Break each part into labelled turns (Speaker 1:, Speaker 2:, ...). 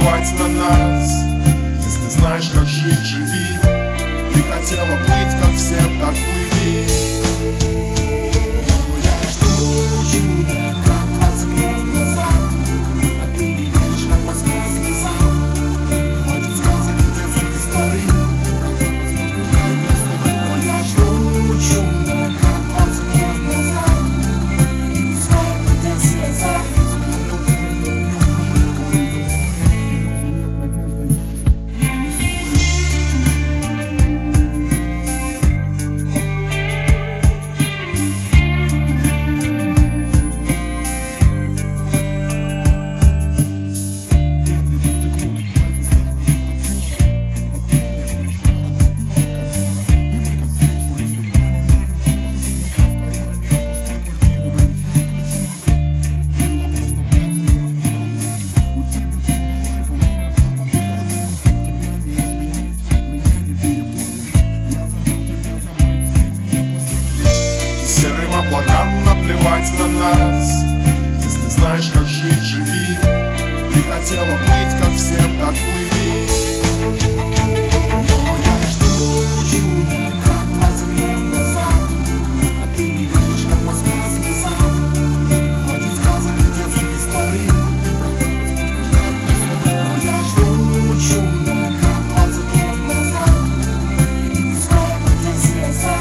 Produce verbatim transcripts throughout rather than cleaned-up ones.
Speaker 1: наплевать на нас. Если знаешь, как жить, живи. Ты хотела быть, как всем, так плыви.
Speaker 2: Я жду чуда, как двадцать лет назад, а ты не веришь, как Москва слеза. Хватит сказок и детских историй. Я жду чуда, как двадцать лет назад, и скоро ты слеза.
Speaker 1: Серым облакам наплевать на нас. Если знаешь, как жить, живи. Ты хотела быть, как всем, так плыви.
Speaker 2: Я жду чуда, как двадцать лет назад, а ты не веришь, как Москва слеза. Хватит сказок и детских историй. Я жду чуда, как двадцать лет назад, и скоро ты слеза.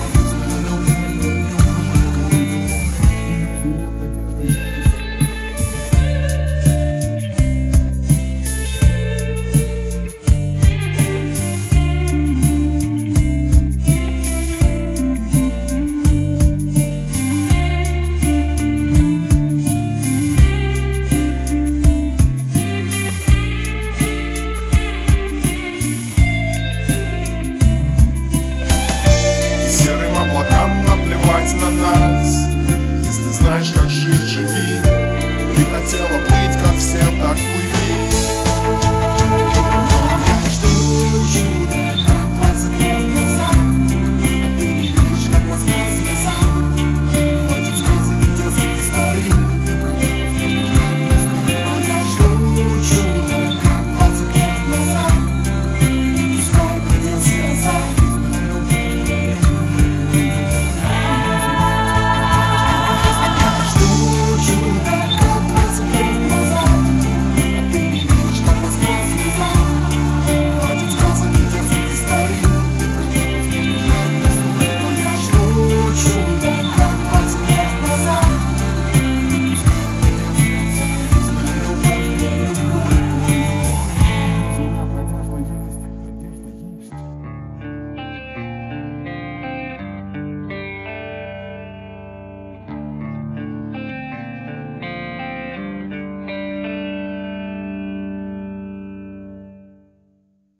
Speaker 1: Серым облакам наплевать на нас. Если знаешь, как жить, живи. Ты хотела быть, как всем, так плыви.